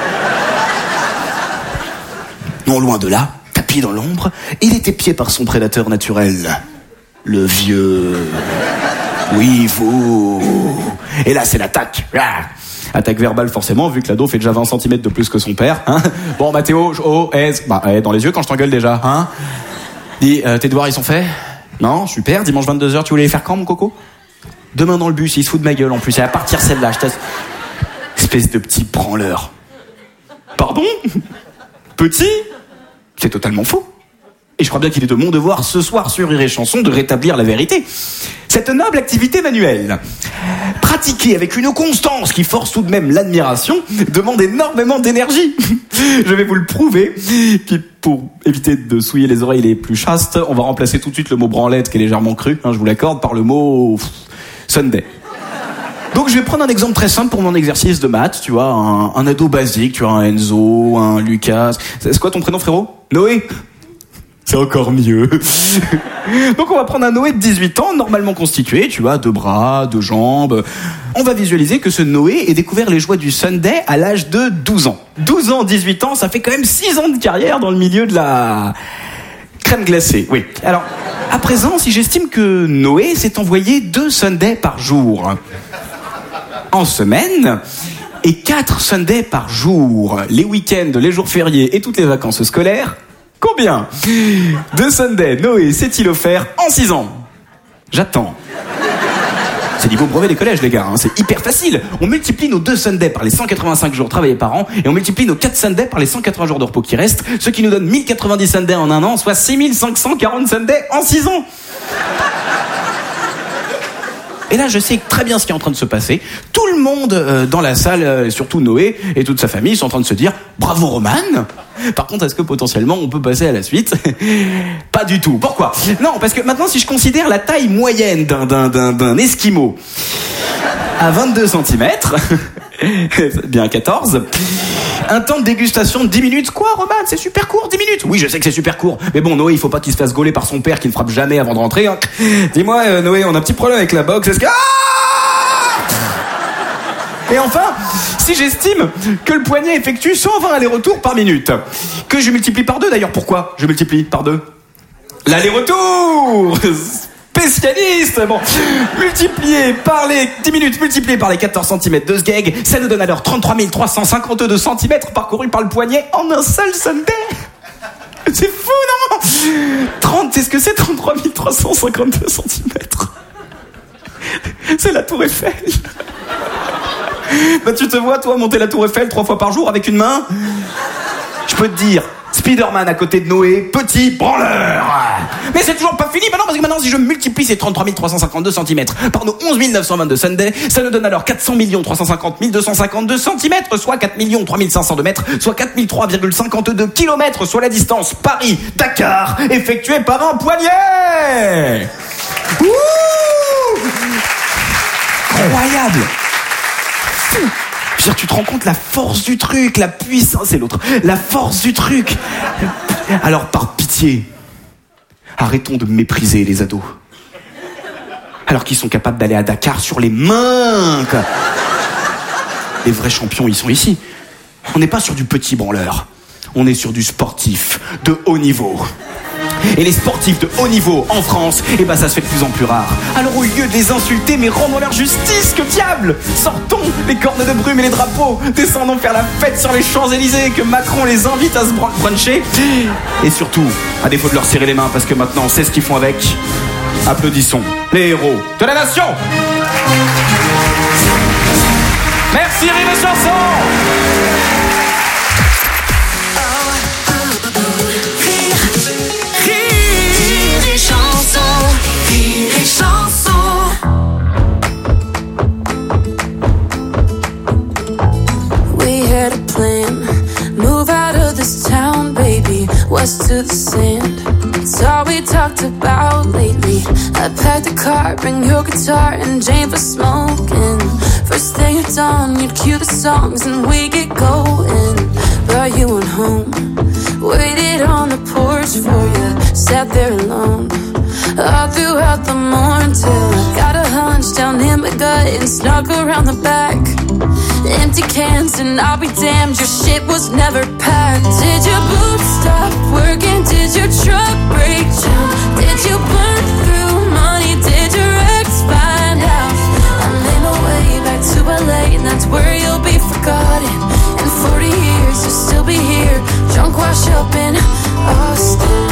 F: Non loin de là, tapis dans l'ombre, il est épié par son prédateur naturel, le vieux. Oui, vous.
G: Et là, c'est l'attaque. Attaque verbale, forcément, vu que l'ado fait déjà 20 cm de plus que son père. Hein. Bon, Mathéo, dans les yeux quand je t'engueule déjà. Hein. Dis, tes devoirs, ils sont faits? Non, super. Dimanche 22h, tu voulais les faire quand, mon coco? Demain dans le bus, il se fout de ma gueule en plus. Elle va partir celle-là, espèce de petit branleur. Pardon? Petit? C'est totalement faux. Et je crois bien qu'il est de mon devoir ce soir sur Rire et Chanson de rétablir la vérité. Cette noble activité manuelle, pratiquée avec une constance qui force tout de même l'admiration, demande énormément d'énergie. Je vais vous le prouver. Puis pour éviter de souiller les oreilles les plus chastes, on va remplacer tout de suite le mot branlette qui est légèrement cru, je vous l'accorde, par le mot Sunday. Donc je vais prendre un exemple très simple pour mon exercice de maths, tu vois, un ado basique, tu vois, un Enzo, un Lucas. C'est quoi ton prénom, frérot? Noé? C'est encore mieux. Donc on va prendre un Noé de 18 ans, normalement constitué, tu vois, 2 bras, 2 jambes. On va visualiser que ce Noé ait découvert les joies du Sunday à l'âge de 12 ans. 12 ans, 18 ans, ça fait quand même 6 ans de carrière dans le milieu de la crème glacée. Oui. Alors, à présent, si j'estime que Noé s'est envoyé 2 Sundays par jour en semaine et 4 Sundays par jour, les week-ends, les jours fériés et toutes les vacances scolaires, combien de Sundays Noé s'est-il offert en 6 ans? J'attends. C'est niveau brevet des collèges, les gars, c'est hyper facile. On multiplie nos 2 Sundays par les 185 jours travaillés par an et on multiplie nos 4 Sundays par les 180 jours de repos qui restent, ce qui nous donne 1090 Sundays en un an, soit 6540 Sundays en 6 ans. Et là, je sais très bien ce qui est en train de se passer. Tout le monde dans la salle, surtout Noé et toute sa famille, sont en train de se dire « Bravo Roman !» Par contre, est-ce que potentiellement on peut passer à la suite? Pas du tout. Pourquoi? Non, parce que maintenant, si je considère la taille moyenne d'un Esquimau à 22 cm, bien 14, un temps de dégustation de 10 minutes. Quoi, Roman? C'est super court, 10 minutes. Oui, je sais que c'est super court. Mais bon, Noé, il faut pas qu'il se fasse gauler par son père qui ne frappe jamais avant de rentrer. Hein. Dis-moi, Noé, on a un petit problème avec la boxe. Est-ce que... Et enfin, si j'estime que le poignet effectue 120 allers-retours par minute, que je multiplie par 2 d'ailleurs, pourquoi je multiplie par 2? L'aller-retour spécialiste. Bon, multiplié par les 10 minutes, multiplié par les 14 cm de ce gag, ça nous donne alors 33 352 cm parcourus par le poignet en un seul Sunday. C'est fou, non? C'est ce que c'est 33 352 cm. C'est la Tour Eiffel. Bah tu te vois, toi, monter la Tour Eiffel 3 fois par jour avec une main? Je peux te dire, Spider-Man à côté de Noé, petit branleur. Mais c'est toujours pas fini, bah non, parce que maintenant si je multiplie ces 33 352 cm par nos 11 922 Sundays, ça nous donne alors 400 350 252 cm, soit 4 3502 mètres, soit 4003,52 km, soit la distance Paris-Dakar effectuée par un poignet. Ouh, incroyable. Puis tu te rends compte la force du truc, la puissance, c'est l'autre, la force du truc. Alors par pitié, arrêtons de mépriser les ados. Alors qu'ils sont capables d'aller à Dakar sur les mains. Quoi. Les vrais champions, ils sont ici. On n'est pas sur du petit branleur, on est sur du sportif de haut niveau. Et les sportifs de haut niveau en France, eh ben ça se fait de plus en plus rare. Alors au lieu de les insulter, mais rendons leur justice, que diable! Sortons les cornes de brume et les drapeaux, descendons faire la fête sur les Champs-Élysées, que Macron les invite à se bruncher. Et surtout, à défaut de leur serrer les mains, parce que maintenant on sait ce qu'ils font avec, applaudissons les héros de la nation! Merci Rire et Chanson!
D: We had a plan, move out of this town, baby, west to the sand. It's all we talked about lately. I packed a car, bring your guitar and Jane for smoking. First thing at dawn, you'd cue the songs and we get going. But you went home, waited on the porch for you, sat there alone. All throughout the morning till I got a hunch down in my gut and snuck around the back. Empty cans and I'll be damned, your shit was never packed. Did your boots stop working? Did your truck break down? Did you burn through money? Did your ex find out? I made my way back and that's where you'll be forgotten. In 40 years, you'll still be here, drunk, washed up in Austin.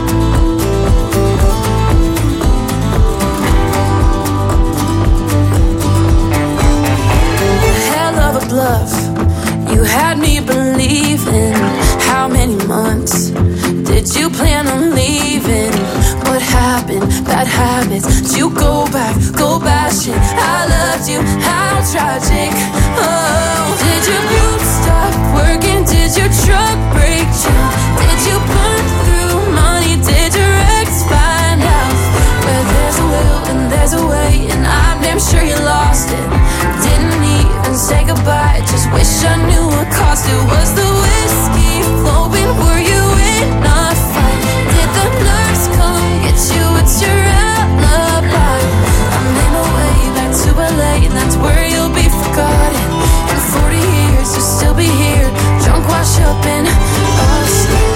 D: Hell of a bluff, you had me believing. How many months did you plan on leaving? What happened? Bad habits. Did you go back, go bashing? I loved you, how tragic. Oh, did your boot stop working? Did your truck break down? Did you burn through money? Did your ex find out? Where there's a will and there's a way, and I'm damn sure you lost it. Didn't even say goodbye, just wish I knew what cost it. Was the whiskey flowing? Were you in a fight? Did the nurse come get you? It's your alibi. I made my way back to LA, and that's where you'll be forgotten. In 40 years, you'll still be here, drunk, washed up in Austin.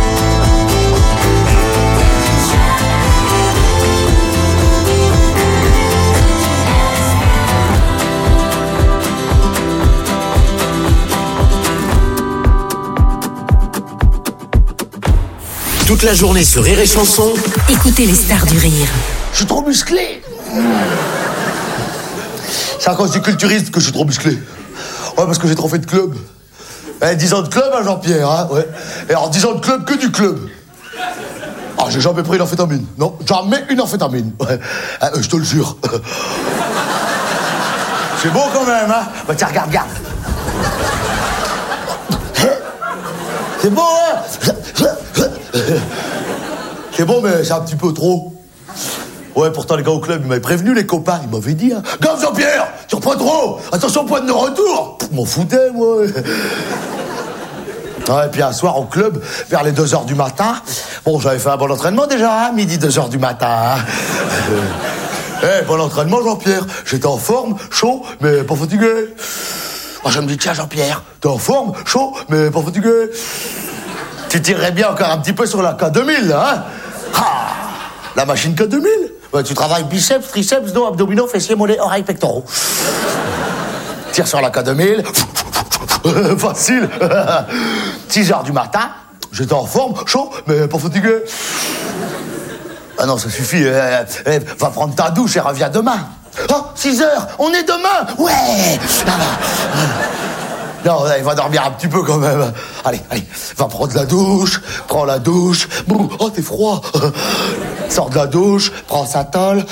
A: Toute la journée sur Rire et Chanson.
B: Écoutez les stars du rire.
E: Je suis trop musclé. C'est à cause du culturiste que je suis trop musclé. Ouais, parce que j'ai trop fait de club. 10 ans de club, hein, Jean-Pierre, hein, ouais. Et alors 10 ans de club, que du club. Ah, j'ai jamais pris une amphétamine. Non, jamais une amphétamine. Ouais. Je te le jure. C'est beau quand même, hein. Bah tiens, regarde. C'est beau, hein. C'est bon, mais c'est un petit peu trop. Ouais, pourtant, les gars au club, ils m'avaient prévenu, les copains. Ils m'avaient dit, hein. Gaffe, Jean-Pierre, tu reprends trop. Attention au point de non-retour. M'en foutais, moi. Ouais, et puis un soir, au club, vers les 2h du matin. Bon, j'avais fait un bon entraînement déjà, hein, midi, 2h du matin. Bon entraînement, Jean-Pierre. J'étais en forme, chaud, mais pas fatigué. Moi, je me dis, tiens, Jean-Pierre, t'es en forme, chaud, mais pas fatigué. Tu tirerais bien encore un petit peu sur la K2000, là, hein. Ah, la machine K2000. Ouais, tu travailles biceps, triceps, dos, abdominaux, fessiers, mollets, oreilles, pectoraux. Tire sur la K2000. Facile. 6h du matin, j'étais en forme, chaud, mais pas fatigué. Ah non, ça suffit. Va prendre ta douche et reviens demain. Oh, 6h, on est demain. Ouais. Non, il va dormir un petit peu quand même. Allez, va prendre la douche. Prends la douche. Oh, t'es froid. Sors de la douche, prends sa tôle.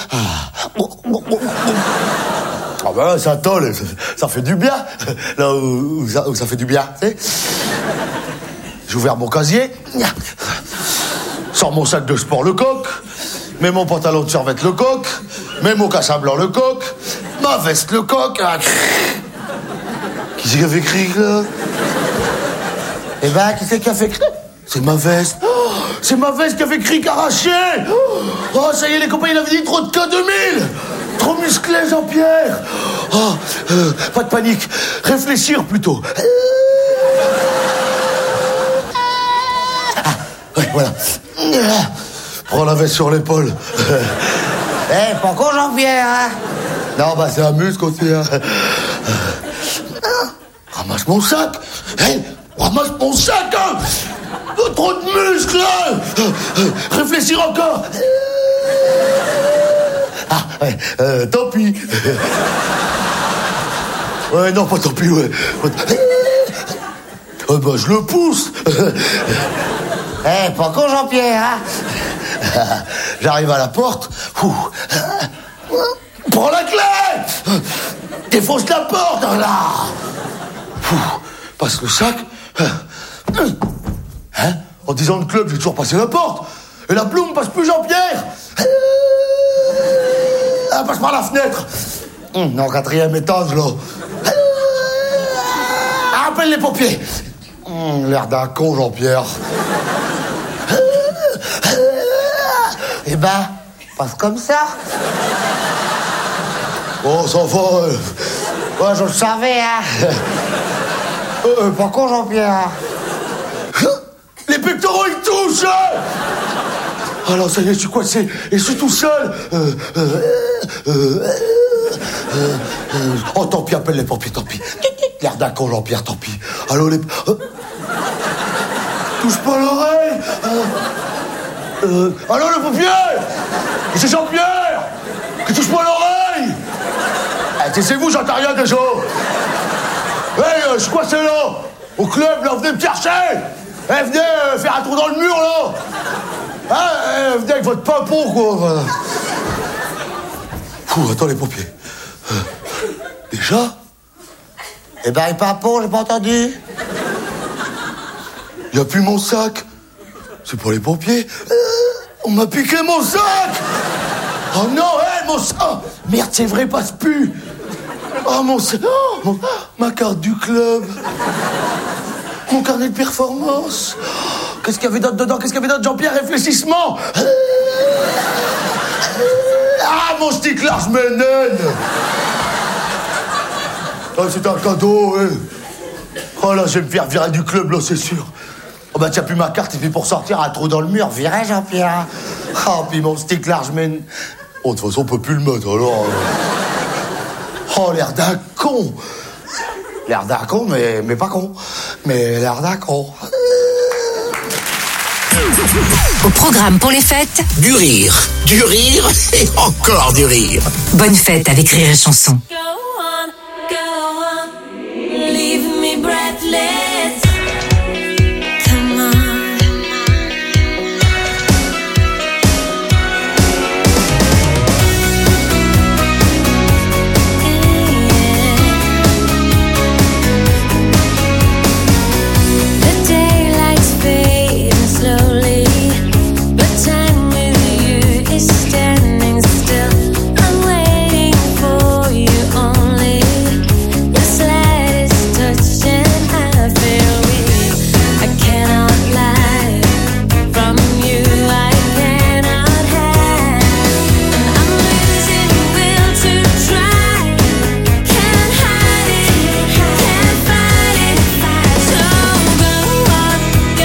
E: Ah ben, sa tôle, ça fait du bien. Là où ça fait du bien, tu sais. J'ai ouvert mon casier. Sors mon sac de sport Lecoq. Mets mon pantalon de survêt Lecoq. Mets mon cassin blanc Lecoq. Ma veste Lecoq. Qui c'est qui a fait cri, là? Eh ben, qui c'est qui a fait cri? C'est ma veste. Oh, c'est ma veste qui a fait cri arraché. Oh, ça y est, les copains, il avait dit trop de K2000. Trop musclé, Jean-Pierre. Oh, pas de panique. Réfléchir, plutôt. Ouais, voilà. Prends la veste sur l'épaule. Pas con, Jean-Pierre, hein? Non, bah, c'est un muscle aussi, hein. Ramasse mon sac. Ramasse mon sac, hein. Trop de muscles, hein. Réfléchir encore. Ouais, tant pis. Ouais, non, pas tant pis, ouais. Bah, je le pousse. Pas con, Jean-Pierre, hein. J'arrive à la porte. Prends la clé. Défonce la porte, là. Passe le sac. Hein? En 10 ans de club, j'ai toujours passé la porte. Et la plume passe plus, Jean-Pierre. Elle passe par la fenêtre. Non, 4e étage, là. Appelle les pompiers. L'air d'un con, Jean-Pierre. Eh ben, passe comme ça. Oh, ça va. Ouais, je le savais, hein. Pas con, Jean-Pierre. Les pectoraux, ils touchent. Alors, ça y est, je suis coincé. Et je suis tout seul.
G: Oh, tant pis, appelle les pompiers, tant pis. L'air d'un con, Jean-Pierre, tant pis. Allô, les... touche pas l'oreille. Allô, le pompier. C'est Jean-Pierre. Qui touche pas l'oreille. C'est vous, j'entends rien déjà. Je quoi, c'est là. Au club, là, venez me chercher. Venez faire un trou dans le mur, là. Venez avec votre pimpon, quoi. Attends, les pompiers. Déjà?
E: Eh ben, les pimpons, j'ai pas entendu.
G: Y a plus mon sac. C'est pour les pompiers. On m'a piqué mon sac. Oh non, mon sac. Merde, c'est vrai, passe plus. Oh, mon sac. Ma carte du club. Mon carnet de performance. Qu'est-ce qu'il y avait d'autre dedans? Qu'est-ce qu'il y avait d'autre, Jean-Pierre? Réfléchissement. Mon stick large menen. C'est un cadeau, Oh là, je vais me faire virer du club, là, c'est sûr. Oh bah, tiens, plus ma carte, et puis pour sortir, un trou dans le mur, viré, Jean-Pierre. Puis mon stick large mène. Oh, de toute façon, on peut plus le mettre, alors. Oh, l'air d'un con. L'air d'un con, mais pas con. Mais l'air d'un con.
B: Au programme pour les fêtes,
A: Du rire et encore du rire.
B: bonne fête avec Rire et Chanson.
D: Go on, leave me breathless. Come on. The daylight's fading slowly, but time with you is standing still. I'm waiting for you only. Your slightest touch and I feel weak. I cannot lie from you, I cannot hide. And I'm losing will to try. Can't hide it, can't fight it. So go on,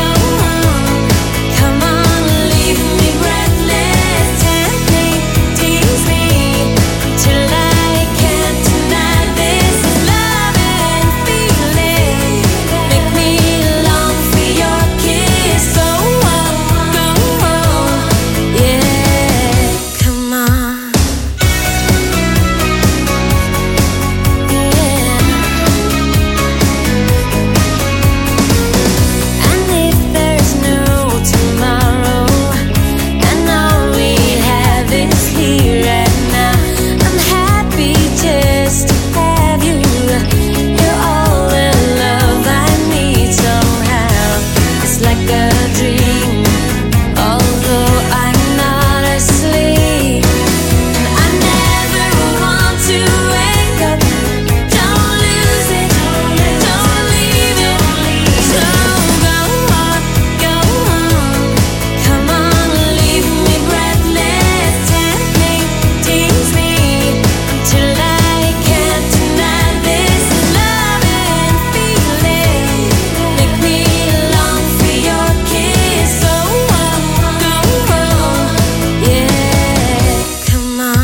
D: come on, leave me breathless. Tempt me, tease me, till I can't deny this love and feeling. Make me long for your kiss. Go on, yeah, come on, And if there's no tomorrow, and all we have is here and now, I'm happy just to have you. You're all the love I need somehow. It's like a dream, although I'm not asleep. I never want to wake up. Don't lose it, don't leave it. So go on, come on, leave me breathless. Tempt me, tease me, till I can't deny this love and feeling. Make me long for your kiss. So yeah, come on.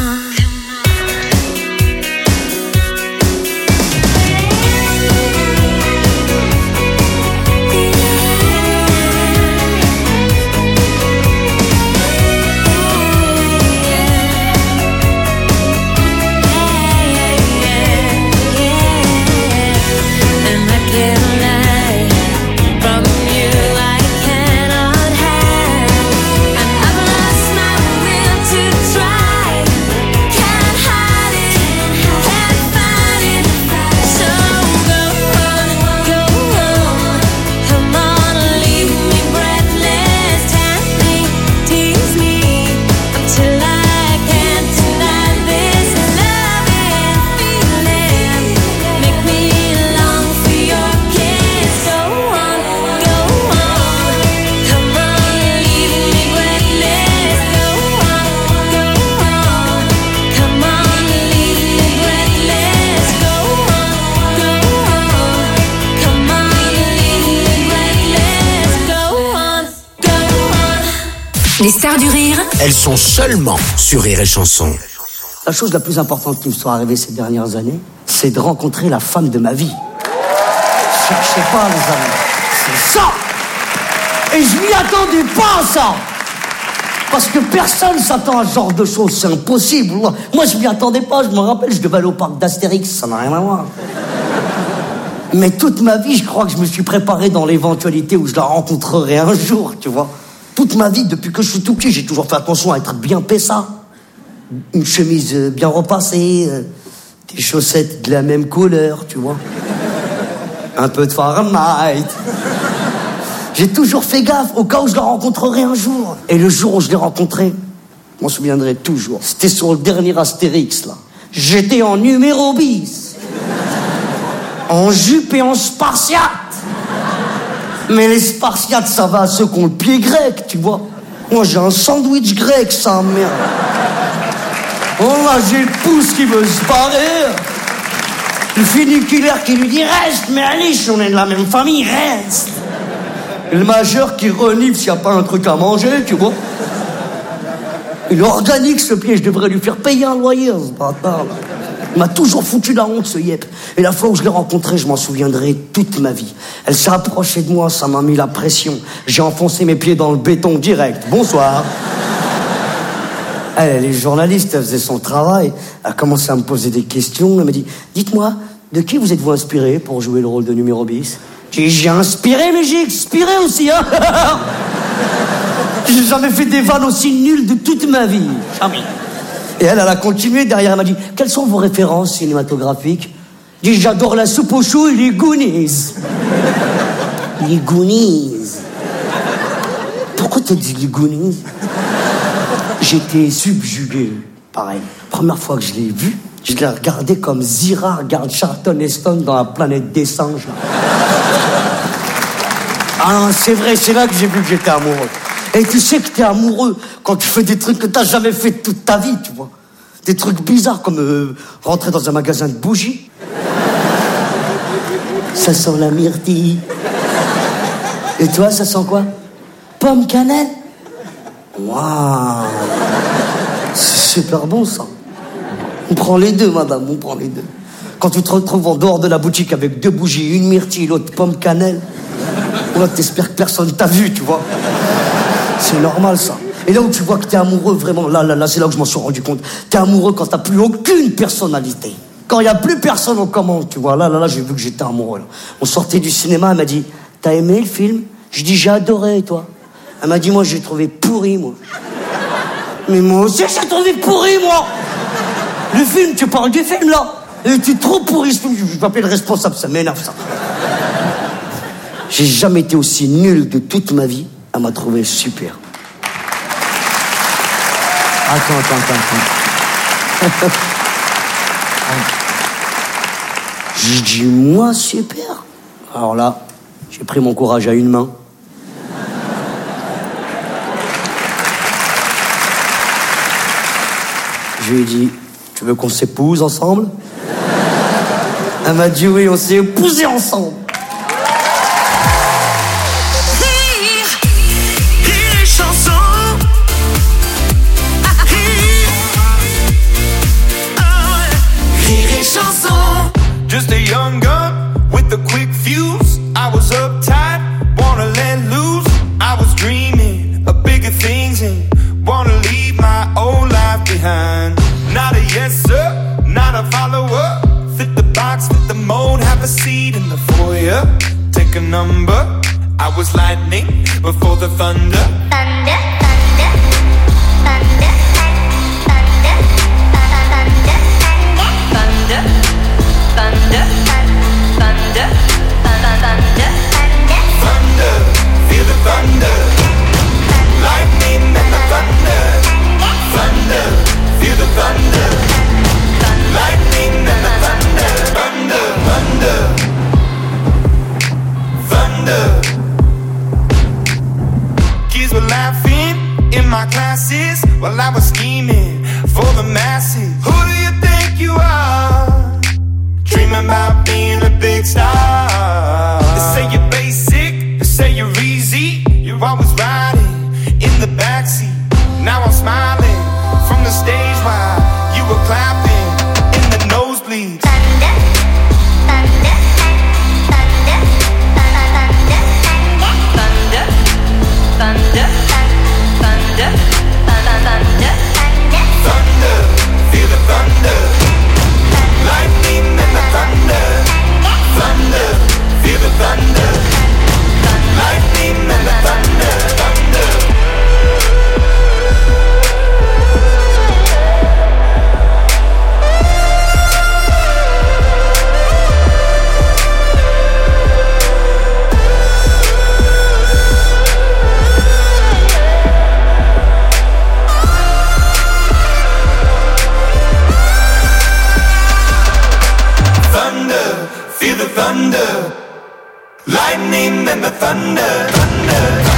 D: And I can't lie from you, I cannot hide. And I've lost my will to try. Can't hide it, can't fight it. So go on, come on, leave me breathless. Tempt me, tease me, until I can't deny this love and feeling. Make me long for your kiss. Go on, come on, leave me breathless. Go on, come on, leave me breathless. Go on, come on, leave me breathless. Go on.
B: Les stars du rire,
A: Elles sont seulement sur Rire et Chanson.
C: La chose la plus importante qui me soit arrivée ces dernières années, c'est de rencontrer la femme de ma vie. Cherchez pas, les amis. C'est ça! Et je m'y attendais pas à ça! Parce que personne s'attend à ce genre de choses, c'est impossible. Moi, je m'y attendais pas, je me rappelle, je devais aller au parc d'Astérix, ça n'a rien à voir. Mais toute ma vie, je crois que je me suis préparé dans l'éventualité où je la rencontrerai un jour, tu vois. Toute ma vie, depuis que je suis tout petit, j'ai toujours fait attention à être bien pessa. Une chemise bien repassée, des chaussettes de la même couleur, tu vois. Un peu de Fahrenheit. J'ai toujours fait gaffe au cas où je la rencontrerai un jour. Et le jour où je l'ai rencontrée, je m'en souviendrai toujours. C'était sur le dernier Astérix, là. J'étais en numéro bis. En jupe et en spartiate. Mais les spartiates, ça va à ceux qui ont le pied grec, tu vois. Moi, j'ai un sandwich grec, ça, merde. Oh là, j'ai le pouce qui veut se barrer. Le funiculaire qui lui dit « Reste, mais Alice, on est de la même famille, reste !» Et le majeur qui renifle s'il n'y a pas un truc à manger, tu vois. Il est organique, ce pied, je devrais lui faire payer un loyer, ce bâtard. Il m'a toujours foutu la honte, ce yep. Et la fois où je l'ai rencontrée, je m'en souviendrai toute ma vie. Elle s'est approchée de moi, ça m'a mis la pression. J'ai enfoncé mes pieds dans le béton direct. Bonsoir. Elle est journaliste, elle faisait son travail. Elle a commencé à me poser des questions. Elle m'a dit « Dites-moi, de qui vous êtes-vous inspiré pour jouer le rôle de numéro bis ?» J'ai inspiré, mais j'ai expiré aussi, hein. J'ai jamais fait des vannes aussi nulles de toute ma vie. Jamais. Et elle a continué derrière, elle m'a dit « Quelles sont vos références cinématographiques ?» J'ai dit « J'adore la soupe aux choux et les Goonies. » Les Goonies. Pourquoi t'as dit les Goonies? J'étais subjugué, pareil. Première fois que je l'ai vu, je l'ai regardé comme Zira regarde Charlton Heston dans La planète des singes. Ah non, c'est vrai, c'est là que j'ai vu que j'étais amoureux. Et tu sais que t'es amoureux quand tu fais des trucs que t'as jamais fait toute ta vie, tu vois. Des trucs bizarres comme rentrer dans un magasin de bougies. Ça sent la myrtille. Et toi, ça sent quoi? Pomme cannelle? Waouh! C'est super bon, ça. On prend les deux, madame, on prend les deux. Quand tu te retrouves en dehors de la boutique avec 2 bougies, une myrtille, l'autre pomme cannelle, là, t'espères que personne t'a vu, tu vois. C'est normal, ça. Et là où tu vois que t'es amoureux, vraiment, là, c'est là que je m'en suis rendu compte. T'es amoureux quand t'as plus aucune personnalité. Quand il n'y a plus personne aux commandes, tu vois. Là, j'ai vu que j'étais amoureux, là. On sortait du cinéma, elle m'a dit « T'as aimé le film ?» Je dis « J'ai adoré, et toi ?» Elle m'a dit « Moi, j'ai trouvé pourri, moi. » Mais moi aussi, j'ai trouvé pourri, moi. Le film, tu parles du film, là. Et tu es trop pourri, ce film. Je vais appeler le responsable, ça m'énerve, ça. J'ai jamais été aussi nul de toute ma vie. Elle m'a trouvé super. Attends. J'ai dit, moi, super. Alors là, j'ai pris mon courage à une main. Je lui ai dit, tu veux qu'on s'épouse ensemble? Elle m'a dit oui, on s'est épousés ensemble.
H: Just a young gun with a quick fuse. I was uptight, wanna let loose. I was dreaming of bigger things and wanna leave my old life behind. Not a yes sir, not a follower. Fit the box, fit the mold, have a seat in the foyer. Take a number. I was lightning before the thunder.
I: Thunder, thunder, thunder, thunder, thunder, thunder, thunder, thunder, thunder,
H: thunder, feel the thunder. Lightning and the thunder. Thunder, feel the thunder. Lightning and the thunder. Thunder, thunder, thunder. Kids were laughing in my classes while I was scheming for the masses. Who do you think you are? Dreaming about being a big star. They say you're basic, they say you're easy. You're always riding in the backseat. Now I'm smiling from the stage while you were clapping. lightning and the thunder, thunder.